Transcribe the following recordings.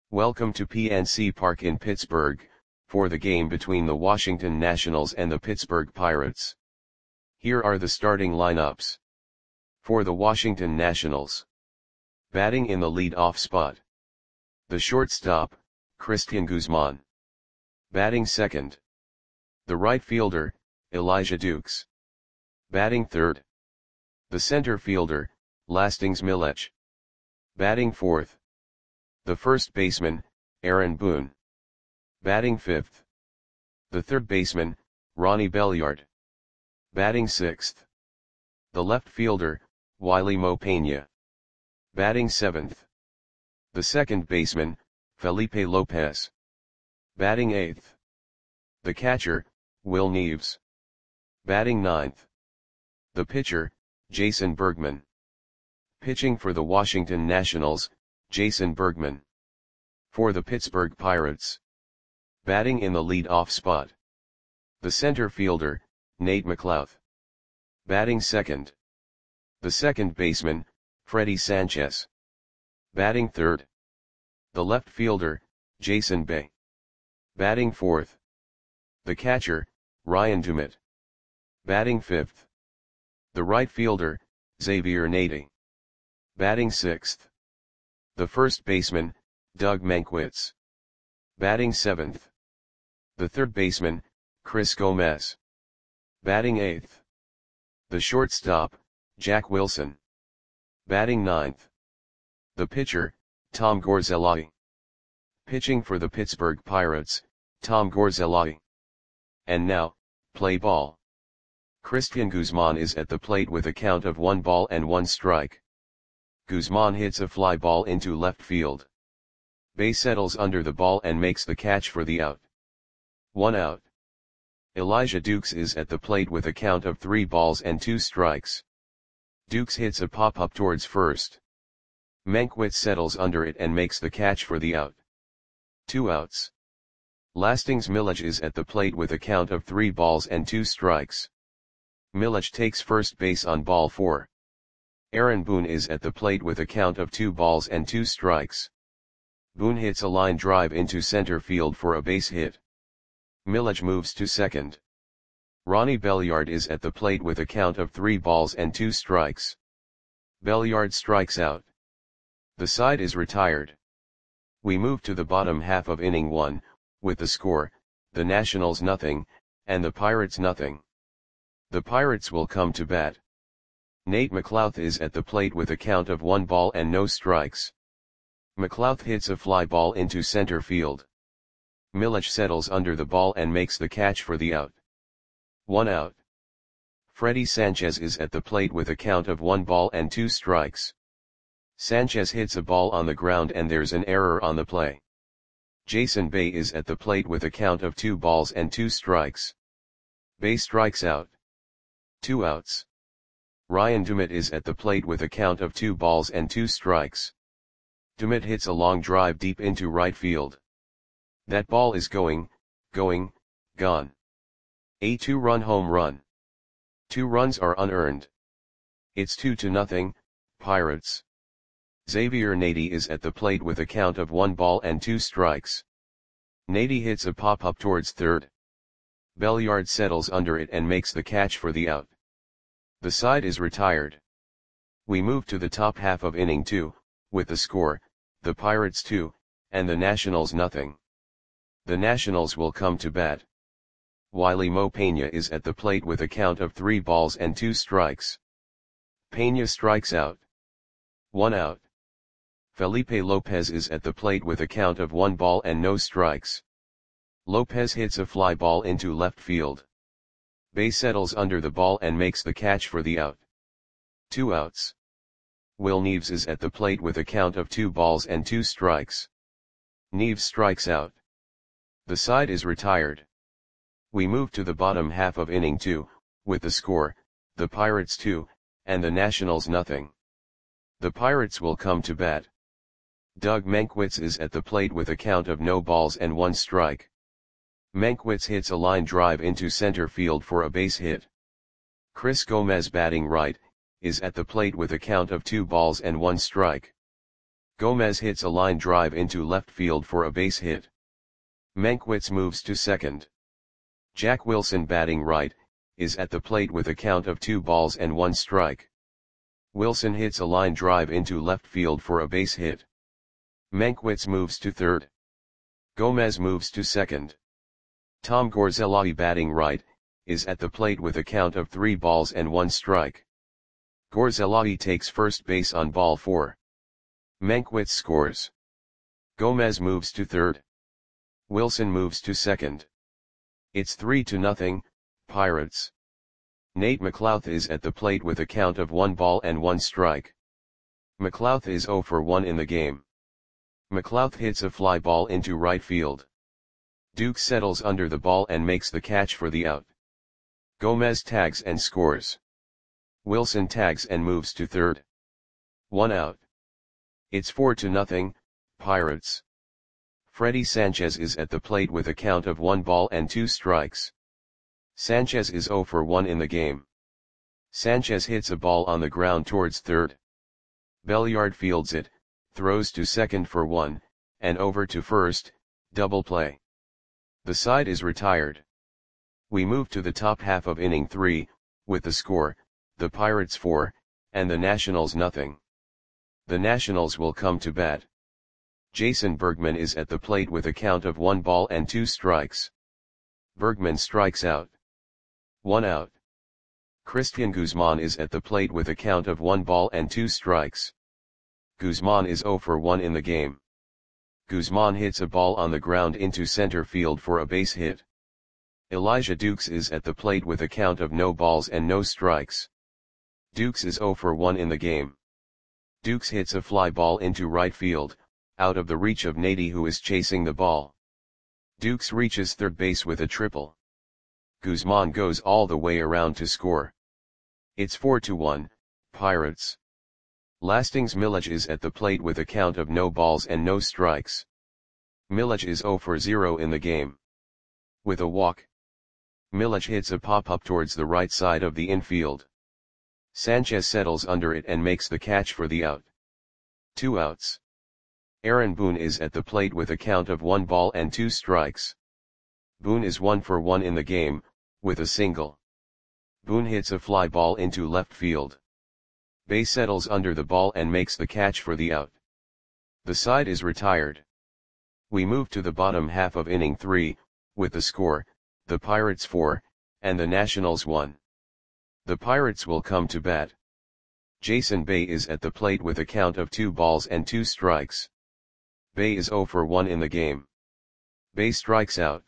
Welcome to PNC Park in Pittsburgh, for the game between the Washington Nationals and the Pittsburgh Pirates. Here are the starting lineups. For the Washington Nationals. Batting in the lead-off spot. The shortstop, Cristian Guzman. Batting second. The right fielder, Elijah Dukes. Batting third. The center fielder, Lastings Milech. Batting fourth. The first baseman, Aaron Boone. Batting fifth. The third baseman, Ronnie Belliard. Batting sixth. The left fielder, Wily Mo Peña. Batting seventh. The second baseman, Felipe Lopez. Batting eighth. The catcher, Will Neves. Batting ninth. The pitcher, Jason Bergman. Pitching for the Washington Nationals, Jason Bergman. For the Pittsburgh Pirates. Batting in the lead-off spot. The center fielder, Nate McLouth. Batting second. The second baseman, Freddie Sanchez. Batting third. The left fielder, Jason Bay. Batting fourth. The catcher, Ryan Dumit. Batting fifth. The right fielder, Xavier Nady. Batting sixth. The first baseman, Doug Mankiewicz. Batting seventh. The third baseman, Chris Gomez. Batting eighth. The shortstop, Jack Wilson. Batting ninth. The pitcher, Tom Gorzelai. Pitching for the Pittsburgh Pirates, Tom Gorzelai. And now, play ball. Cristian Guzman is at the plate with a count of 1 ball and 1 strike. Guzman hits a fly ball into left field. Bay settles under the ball and makes the catch for the out. 1 out. Elijah Dukes is at the plate with a count of 3 balls and 2 strikes. Dukes hits a pop-up towards first. Mankiewicz settles under it and makes the catch for the out. 2 outs. Lastings Milech is at the plate with a count of 3 balls and 2 strikes. Milech takes first base on ball 4. Aaron Boone is at the plate with a count of 2 balls and 2 strikes. Boone hits a line drive into center field for a base hit. Milech moves to second. Ronnie Belliard is at the plate with a count of 3 balls and 2 strikes. Belliard strikes out. The side is retired. We move to the bottom half of inning 1, with the score, the Nationals nothing, and the Pirates nothing. The Pirates will come to bat. Nate McLouth is at the plate with a count of 1 ball and no strikes. McLouth hits a fly ball into center field. Milech settles under the ball and makes the catch for the out. 1 out. Freddie Sanchez is at the plate with a count of 1 ball and 2 strikes. Sanchez hits a ball on the ground and there's an error on the play. Jason Bay is at the plate with a count of 2 balls and 2 strikes. Bay strikes out. 2 outs. Ryan Dumit is at the plate with a count of 2 balls and 2 strikes. Dumit hits a long drive deep into right field. That ball is gone. A 2-run home run. 2 runs are unearned. It's 2-0, Pirates. Xavier Nady is at the plate with a count of 1 ball and 2 strikes. Nady hits a pop-up towards third. Belliard settles under it and makes the catch for the out. The side is retired. We move to the top half of inning 2, with the score, the Pirates 2, and the Nationals nothing. The Nationals will come to bat. Wily Mo Peña is at the plate with a count of 3 balls and 2 strikes. Peña strikes out. 1 out. Felipe Lopez is at the plate with a count of 1 ball and no strikes. Lopez hits a fly ball into left field. Bay settles under the ball and makes the catch for the out. 2 outs. Will Neves is at the plate with a count of 2 balls and 2 strikes. Neves strikes out. The side is retired. We move to the bottom half of inning 2, with the score, the Pirates 2, and the Nationals nothing. The Pirates will come to bat. Doug Mankiewicz is at the plate with a count of no balls and 1 strike. Mankiewicz hits a line drive into center field for a base hit. Chris Gomez, batting right, is at the plate with a count of 2 balls and 1 strike. Gomez hits a line drive into left field for a base hit. Mankiewicz moves to second. Jack Wilson, batting right, is at the plate with a count of 2 balls and 1 strike. Wilson hits a line drive into left field for a base hit. Mankiewicz moves to third. Gomez moves to second. Tom Gorzelli, batting right, is at the plate with a count of 3 balls and 1 strike. Gorzelli takes first base on ball 4. Mankiewicz scores. Gomez moves to third. Wilson moves to second. It's 3-0, Pirates. Nate McLouth is at the plate with a count of 1 ball and 1 strike. McLouth is 0 for 1 in the game. McLouth hits a fly ball into right field. Duke settles under the ball and makes the catch for the out. Gomez tags and scores. Wilson tags and moves to third. 1 out. It's 4-0, Pirates. Freddy Sanchez is at the plate with a count of 1 ball and 2 strikes. Sanchez is 0 for 1 in the game. Sanchez hits a ball on the ground towards third. Belliard fields it, throws to second for 1, and over to first, double play. The side is retired. We move to the top half of inning 3, with the score, the Pirates 4, and the Nationals nothing. The Nationals will come to bat. Jason Bergman is at the plate with a count of 1 ball and 2 strikes. Bergman strikes out. 1 out. Christian Guzman is at the plate with a count of 1 ball and 2 strikes. Guzman is 0 for 1 in the game. Guzman hits a ball on the ground into center field for a base hit. Elijah Dukes is at the plate with a count of no balls and no strikes. Dukes is 0 for 1 in the game. Dukes hits a fly ball into right field, out of the reach of Nady, who is chasing the ball. Dukes reaches third base with a triple. Guzman goes all the way around to score. It's 4-1, Pirates. Lastings Milledge is at the plate with a count of no balls and no strikes. Milledge is 0 for 0 in the game. With a walk, Milledge hits a pop-up towards the right side of the infield. Sanchez settles under it and makes the catch for the out. 2 outs. Aaron Boone is at the plate with a count of 1 ball and 2 strikes. Boone is 1 for 1 in the game, with a single. Boone hits a fly ball into left field. Bay settles under the ball and makes the catch for the out. The side is retired. We move to the bottom half of inning 3, with the score, the Pirates 4, and the Nationals 1. The Pirates will come to bat. Jason Bay is at the plate with a count of 2 balls and 2 strikes. Bay is 0 for 1 in the game. Bay strikes out.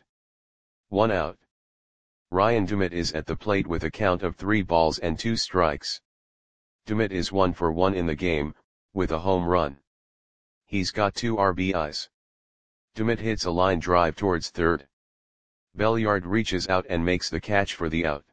1 out. Ryan Dumit is at the plate with a count of 3 balls and 2 strikes. Dumit is 1 for 1 in the game, with a home run. He's got 2 RBIs. Dumit hits a line drive towards third. Belliard reaches out and makes the catch for the out.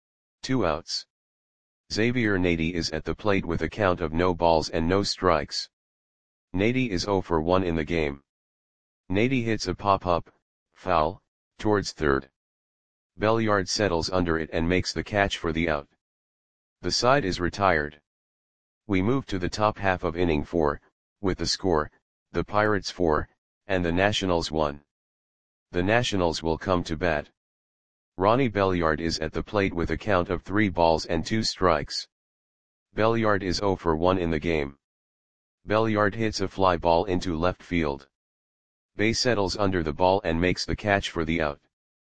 2 outs. Xavier Nady is at the plate with a count of no balls and no strikes. Nady is 0 for 1 in the game. Nady hits a pop-up, foul, towards third. Belliard settles under it and makes the catch for the out. The side is retired. We move to the top half of inning 4, with the score, the Pirates 4, and the Nationals 1. The Nationals will come to bat. Ronnie Belliard is at the plate with a count of 3 balls and 2 strikes. Belliard is 0 for 1 in the game. Belliard hits a fly ball into left field. Bay settles under the ball and makes the catch for the out.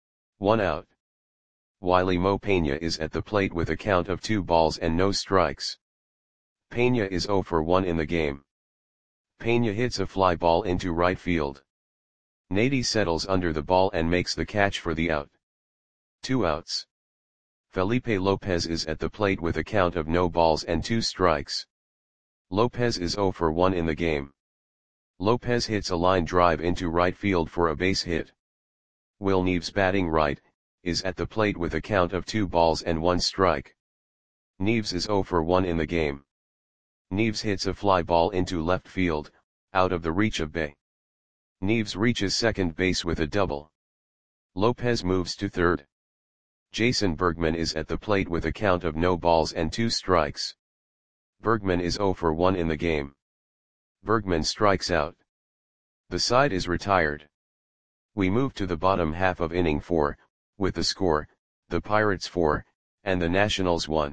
1 out. Wiley Mo Pena is at the plate with a count of 2 balls and no strikes. Pena is 0 for 1 in the game. Pena hits a fly ball into right field. Nady settles under the ball and makes the catch for the out. 2 outs. Felipe Lopez is at the plate with a count of no balls and 2 strikes. Lopez is 0 for 1 in the game. Lopez hits a line drive into right field for a base hit. Will Neves, batting right, is at the plate with a count of 2 balls and 1 strike. Neves is 0 for 1 in the game. Neves hits a fly ball into left field, out of the reach of Bay. Neves reaches second base with a double. Lopez moves to third. Jason Bergman is at the plate with a count of no balls and 2 strikes. Bergman is 0 for 1 in the game. Bergman strikes out. The side is retired. We move to the bottom half of inning 4, with the score, the Pirates 4, and the Nationals 1.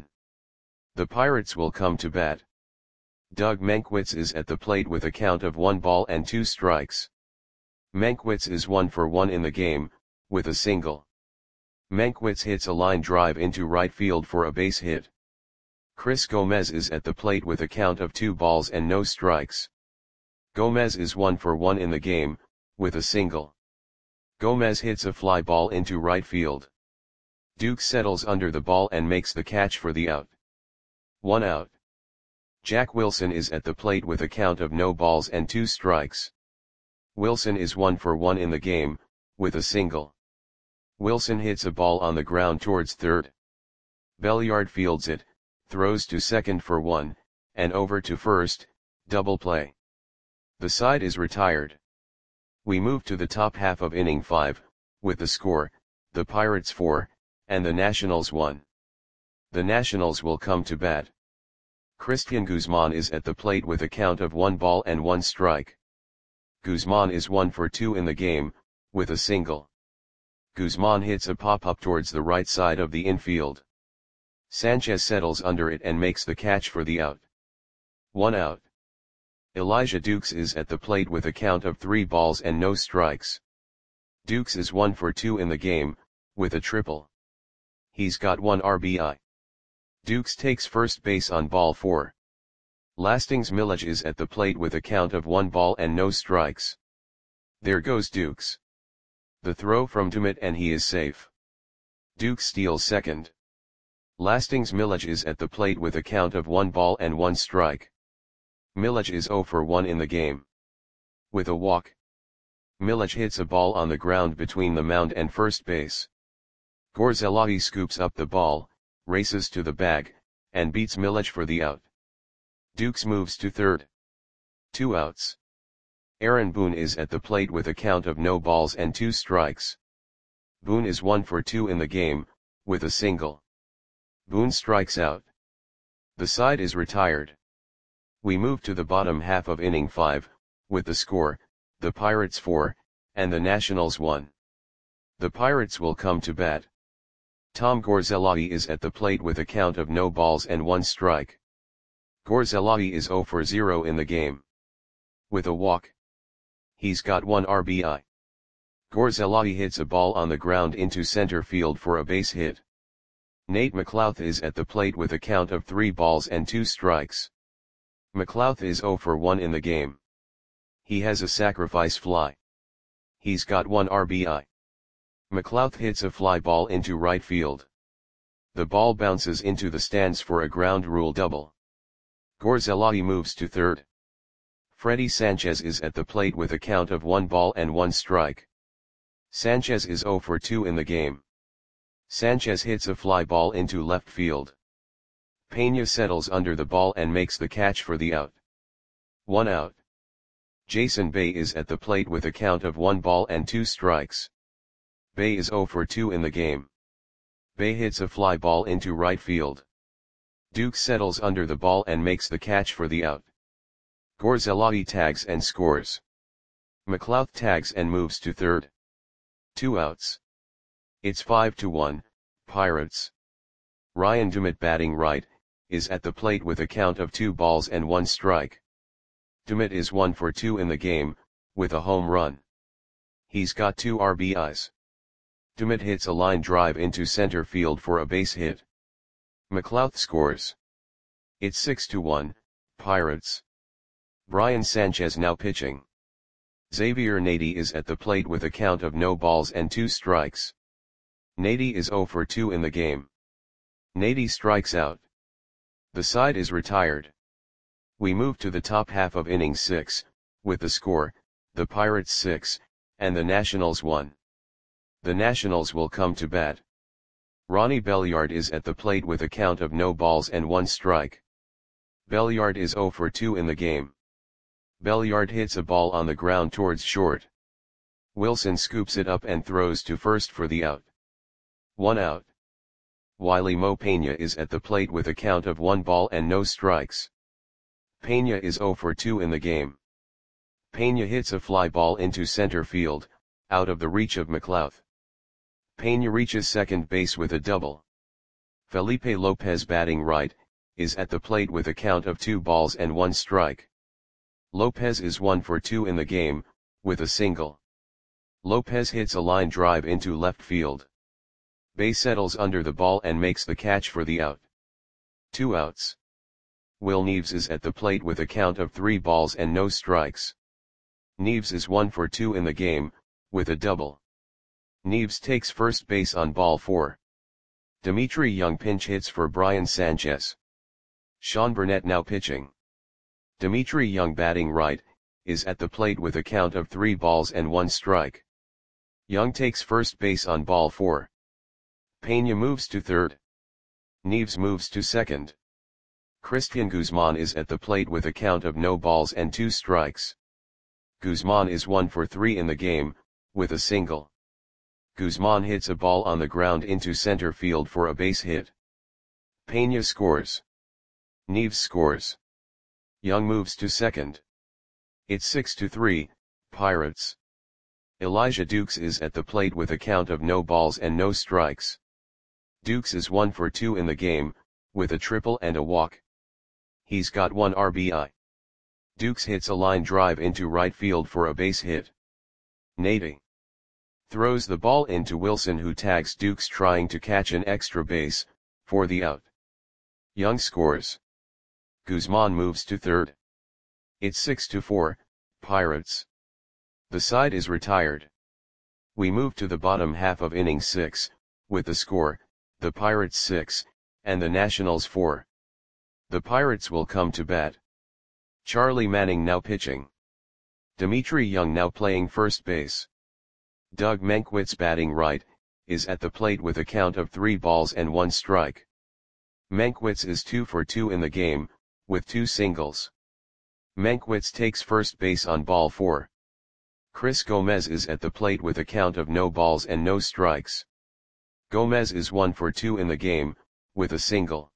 The Pirates will come to bat. Doug Mankiewicz is at the plate with a count of 1 ball and 2 strikes. Mankiewicz is 1 for 1 in the game, with a single. Mankiewicz hits a line drive into right field for a base hit. Chris Gomez is at the plate with a count of 2 balls and no strikes. Gomez is 1 for 1 in the game, with a single. Gomez hits a fly ball into right field. Duke settles under the ball and makes the catch for the out. 1 out. Jack Wilson is at the plate with a count of no balls and 2 strikes. Wilson is 1 for 1 in the game, with a single. Wilson hits a ball on the ground towards third. Belliard fields it, throws to second for 1, and over to first, double play. The side is retired. We move to the top half of inning 5, with the score, the Pirates 4, and the Nationals 1. The Nationals will come to bat. Christian Guzman is at the plate with a count of 1 ball and 1 strike. Guzman is 1 for 2 in the game, with a single. Guzman hits a pop-up towards the right side of the infield. Sanchez settles under it and makes the catch for the out. 1 out. Elijah Dukes is at the plate with a count of 3 balls and no strikes. Dukes is 1 for 2 in the game, with a triple. He's got 1 RBI. Dukes takes first base on ball 4. Lastings Milledge is at the plate with a count of 1 ball and no strikes. There goes Dukes. The throw from Dumit and he is safe. Dukes steals second. Lastings Milledge is at the plate with a count of 1 ball and 1 strike. Milledge is 0 for 1 in the game. With a walk. Milledge hits a ball on the ground between the mound and first base. Gorzelati scoops up the ball, races to the bag, and beats Milledge for the out. Dukes moves to third. 2 outs. Aaron Boone is at the plate with a count of no balls and 2 strikes. Boone is 1 for 2 in the game, with a single. Boone strikes out. The side is retired. We move to the bottom half of inning 5, with the score, the Pirates 4, and the Nationals 1. The Pirates will come to bat. Tom Gorzelati is at the plate with a count of no balls and 1 strike. Gorzelati is 0 for 0 in the game. With a walk. He's got 1 RBI. Gorzelati hits a ball on the ground into center field for a base hit. Nate McLouth is at the plate with a count of 3 balls and 2 strikes. McLouth is 0 for 1 in the game. He has a sacrifice fly. He's got 1 RBI. McLouth hits a fly ball into right field. The ball bounces into the stands for a ground rule double. Gorzelati moves to third. Freddie Sanchez is at the plate with a count of 1 ball and 1 strike. Sanchez is 0 for 2 in the game. Sanchez hits a fly ball into left field. Pena settles under the ball and makes the catch for the out. 1 out. Jason Bay is at the plate with a count of 1 ball and 2 strikes. Bay is 0 for 2 in the game. Bay hits a fly ball into right field. Duke settles under the ball and makes the catch for the out. Gorzelati tags and scores. McLouth tags and moves to third. 2 outs. It's 5-1, Pirates. Ryan Dumit batting right, is at the plate with a count of 2 balls and 1 strike. Dumit is 1 for 2 in the game, with a home run. He's got 2 RBIs. Dumit hits a line drive into center field for a base hit. McLouth scores. It's 6-1, Pirates. Brian Sanchez now pitching. Xavier Nady is at the plate with a count of no balls and 2 strikes. Nady is 0 for 2 in the game. Nady strikes out. The side is retired. We move to the top half of inning 6, with the score, the Pirates 6, and the Nationals 1. The Nationals will come to bat. Ronnie Belliard is at the plate with a count of no balls and 1 strike. Belliard is 0 for 2 in the game. Belliard hits a ball on the ground towards short. Wilson scoops it up and throws to first for the out. 1 out. Wiley Mo Pena is at the plate with a count of 1 ball and no strikes. Peña is 0 for 2 in the game. Peña hits a fly ball into center field, out of the reach of McLouth. Peña reaches second base with a double. Felipe Lopez, batting right, is at the plate with a count of 2 balls and 1 strike. Lopez is 1 for 2 in the game, with a single. Lopez hits a line drive into left field. Bay settles under the ball and makes the catch for the out. 2 outs. Will Neves is at the plate with a count of 3 balls and no strikes. Neves is 1 for 2 in the game, with a double. Neves takes first base on ball 4. Dimitri Young pinch hits for Brian Sanchez. Sean Burnett now pitching. Dimitri Young, batting right, is at the plate with a count of 3 balls and 1 strike. Young takes first base on ball 4. Peña moves to third. Neves moves to second. Christian Guzman is at the plate with a count of no balls and 2 strikes. Guzman is 1 for 3 in the game, with a single. Guzman hits a ball on the ground into center field for a base hit. Peña scores. Neves scores. Young moves to second. It's 6-3, Pirates. Elijah Dukes is at the plate with a count of no balls and no strikes. Dukes is 1 for 2 in the game, with a triple and a walk. He's got 1 RBI. Dukes hits a line drive into right field for a base hit. Nady throws the ball into Wilson, who tags Dukes trying to catch an extra base, for the out. Young scores. Guzman moves to third. It's 6-4, Pirates. The side is retired. We move to the bottom half of inning 6, with the score, the Pirates 6, and the Nationals 4. The Pirates will come to bat. Charlie Manning now pitching. Dimitri Young now playing first base. Doug Mankiewicz, batting right, is at the plate with a count of 3 balls and 1 strike. Mankiewicz is 2 for 2 in the game, with 2 singles. Mankiewicz takes first base on ball 4. Chris Gomez is at the plate with a count of no balls and no strikes. Gomez is 1 for 2 in the game, with a single.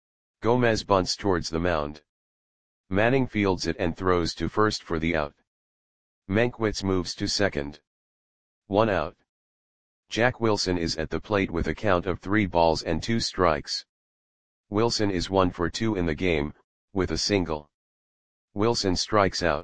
Gomez bunts towards the mound. Manning fields it and throws to first for the out. Mankiewicz moves to second. 1 out. Jack Wilson is at the plate with a count of 3 balls and 2 strikes. Wilson is 1 for 2 in the game, with a single. Wilson strikes out.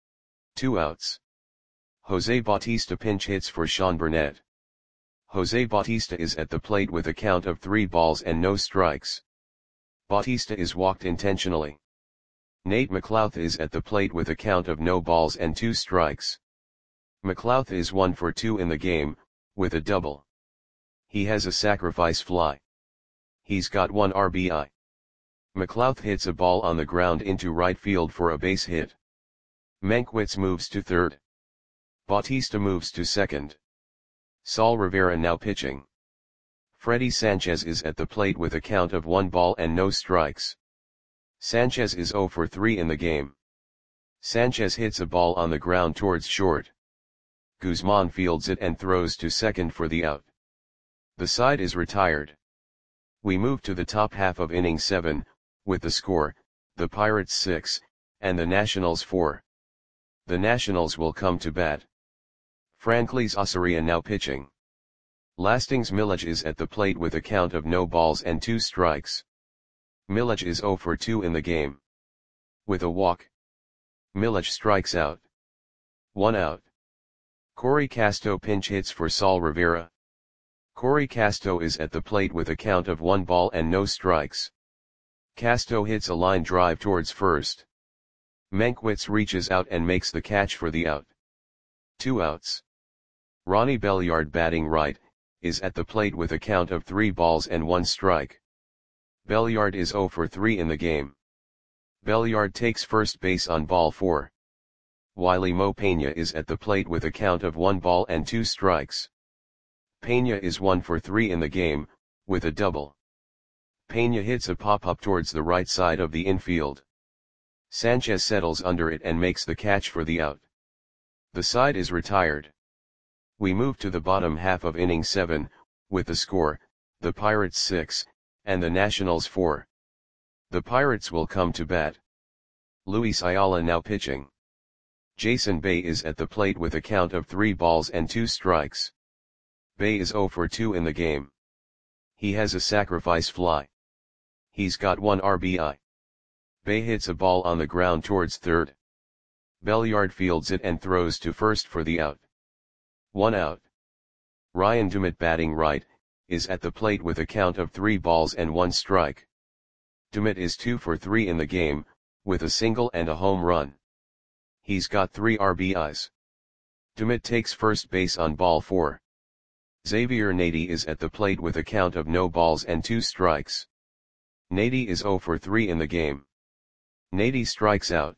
2 outs. Jose Bautista pinch hits for Sean Burnett. Jose Bautista is at the plate with a count of 3 balls and no strikes. Bautista is walked intentionally. Nate McLouth is at the plate with a count of no balls and 2 strikes. McLouth is 1 for 2 in the game, with a double. He has a sacrifice fly. He's got 1 RBI. McLouth hits a ball on the ground into right field for a base hit. Mankiewicz moves to third. Bautista moves to second. Saul Rivera now pitching. Freddy Sanchez is at the plate with a count of 1 ball and no strikes. Sanchez is 0 for 3 in the game. Sanchez hits a ball on the ground towards short. Guzman fields it and throws to second for the out. The side is retired. We move to the top half of inning 7, with the score, the Pirates 6, and the Nationals 4. The Nationals will come to bat. Franclis Osoria now pitching. Lastings Milledge is at the plate with a count of no balls and 2 strikes. Milledge is 0 for 2 in the game. With a walk. Milledge strikes out. 1 out. Corey Casto pinch hits for Saul Rivera. Corey Casto is at the plate with a count of 1 ball and no strikes. Casto hits a line drive towards first. Mankiewicz reaches out and makes the catch for the out. 2 outs. Ronnie Belliard, batting right, is at the plate with a count of 3 balls and 1 strike. Belliard is 0 for 3 in the game. Belliard takes first base on ball 4. Wiley Mo Peña is at the plate with a count of 1 ball and 2 strikes. Peña is 1 for 3 in the game, with a double. Peña hits a pop-up towards the right side of the infield. Sanchez settles under it and makes the catch for the out. The side is retired. We move to the bottom half of inning 7, with the score, the Pirates 6, and the Nationals 4. The Pirates will come to bat. Luis Ayala now pitching. Jason Bay is at the plate with a count of 3 balls and 2 strikes. Bay is 0 for 2 in the game. He has a sacrifice fly. He's got 1 RBI. Bay hits a ball on the ground towards third. Belliard fields it and throws to first for the out. 1 out. Ryan Dumit batting right, is at the plate with a count of 3 balls and 1 strike. Dumit is 2 for 3 in the game, with a single and a home run. He's got 3 RBIs. Dumit takes first base on ball 4. Xavier Nady is at the plate with a count of no balls and 2 strikes. Nady is 0 for 3 in the game. Nady strikes out.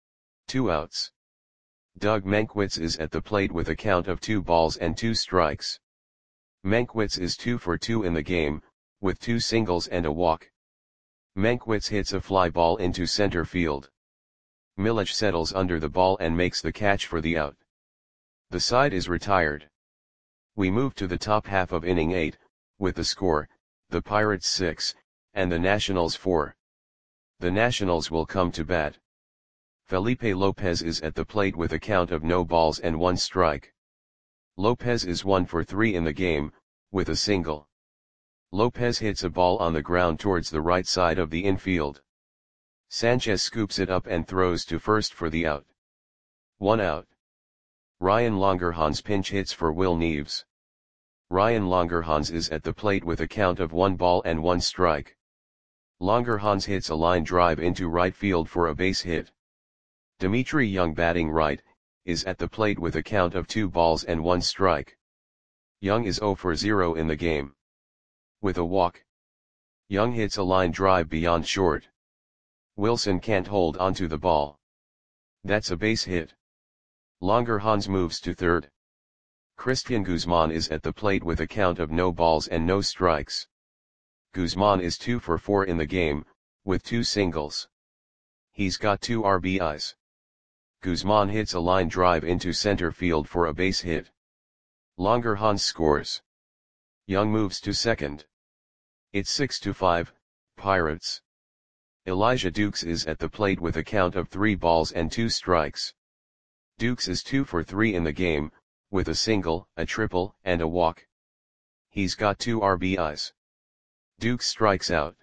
2 outs. Doug Mankiewicz is at the plate with a count of 2 balls and 2 strikes. Mankiewicz is 2 for 2 in the game, with 2 singles and a walk. Mankiewicz hits a fly ball into center field. Milic settles under the ball and makes the catch for the out. The side is retired. We move to the top half of inning 8, with the score, the Pirates 6, and the Nationals 4. The Nationals will come to bat. Felipe Lopez is at the plate with a count of no balls and 1 strike. Lopez is 1 for 3 in the game, with a single. Lopez hits a ball on the ground towards the right side of the infield. Sanchez scoops it up and throws to first for the out. 1 out. Ryan Longerhans pinch hits for Will Neves. Ryan Longerhans is at the plate with a count of 1 ball and 1 strike. Longerhans hits a line drive into right field for a base hit. Dimitri Young batting right, is at the plate with a count of 2 balls and 1 strike. Young is 0 for 0 in the game. With a walk. Young hits a line drive beyond short. Wilson can't hold onto the ball. That's a base hit. Longerhans moves to third. Christian Guzman is at the plate with a count of no balls and no strikes. Guzman is 2 for 4 in the game, with 2 singles. He's got 2 RBIs. Guzman hits a line drive into center field for a base hit. Longerhans scores. Young moves to second. It's 6-5, Pirates. Elijah Dukes is at the plate with a count of 3 balls and 2 strikes. Dukes is 2 for 3 in the game, with a single, a triple, and a walk. He's got 2 RBIs. Dukes strikes out.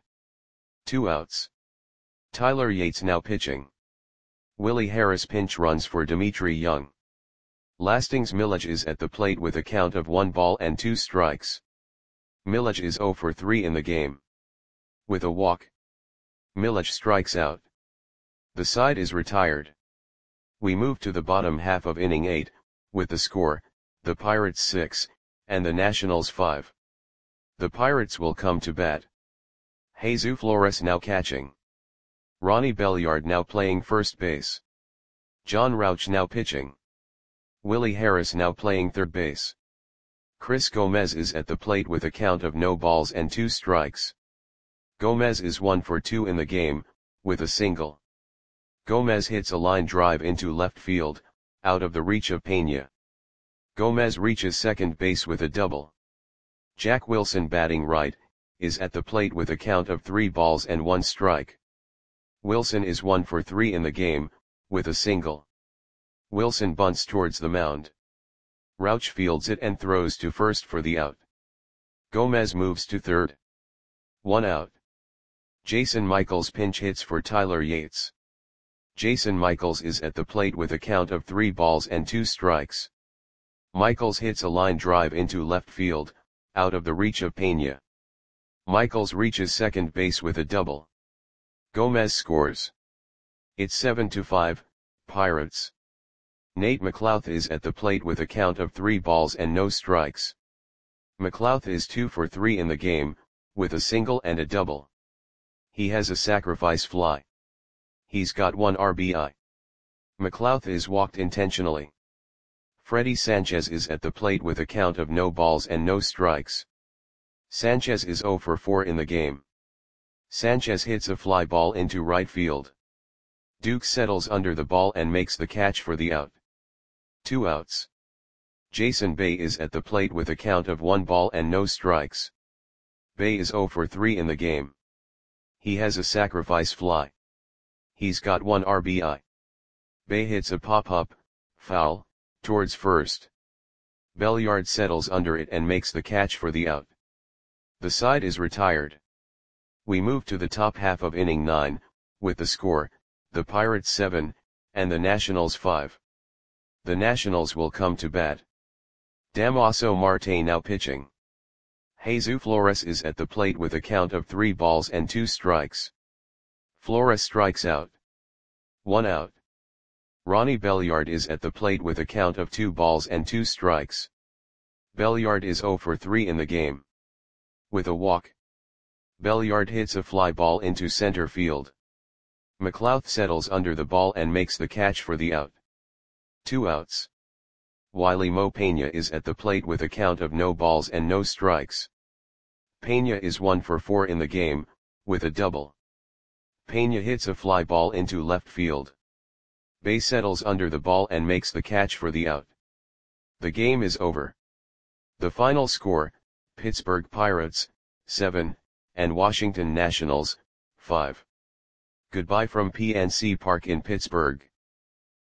2 outs. Tyler Yates now pitching. Willie Harris pinch runs for Dimitri Young. Lastings Milic is at the plate with a count of 1 ball and 2 strikes. Milic is 0 for 3 in the game. With a walk. Milic strikes out. The side is retired. We move to the bottom half of inning 8, with the score, the Pirates 6, and the Nationals 5. The Pirates will come to bat. Jesus Flores now catching. Ronnie Belliard now playing first base. John Rauch now pitching. Willie Harris now playing third base. Chris Gomez is at the plate with a count of no balls and 2 strikes. Gomez is 1 for 2 in the game, with a single. Gomez hits a line drive into left field, out of the reach of Peña. Gomez reaches second base with a double. Jack Wilson batting right, is at the plate with a count of 3 balls and 1 strike. Wilson is 1 for 3 in the game, with a single. Wilson bunts towards the mound. Rauch fields it and throws to first for the out. Gomez moves to third. 1 out. Jason Michaels pinch hits for Tyler Yates. Jason Michaels is at the plate with a count of 3 balls and 2 strikes. Michaels hits a line drive into left field, out of the reach of Peña. Michaels reaches second base with a double. Gomez scores. It's 7-5, Pirates. Nate McLouth is at the plate with a count of 3 balls and no strikes. McLouth is 2 for 3 in the game, with a single and a double. He has a sacrifice fly. He's got 1 RBI. McLouth is walked intentionally. Freddie Sanchez is at the plate with a count of no balls and no strikes. Sanchez is 0 for 4 in the game. Sanchez hits a fly ball into right field. Duke settles under the ball and makes the catch for the out. 2 outs. Jason Bay is at the plate with a count of 1 ball and no strikes. Bay is 0 for 3 in the game. He has a sacrifice fly. He's got one RBI. Bae hits a pop-up, foul, towards first. Belliard settles under it and makes the catch for the out. The side is retired. We move to the top half of inning 9, with the score, the Pirates 7, and the Nationals 5. The Nationals will come to bat. Damaso Marte now pitching. Jesus Flores is at the plate with a count of 3 balls and 2 strikes. Flores strikes out. 1 out. Ronnie Belliard is at the plate with a count of 2 balls and 2 strikes. Belliard is 0 for 3 in the game. With a walk. Belliard hits a fly ball into center field. McLouth settles under the ball and makes the catch for the out. 2 outs. Wiley Mo Pena is at the plate with a count of no balls and no strikes. Pena is 1 for 4 in the game, with a double. Pena hits a fly ball into left field. Bae settles under the ball and makes the catch for the out. The game is over. The final score, Pittsburgh Pirates, 7, and Washington Nationals, 5. Goodbye from PNC Park in Pittsburgh.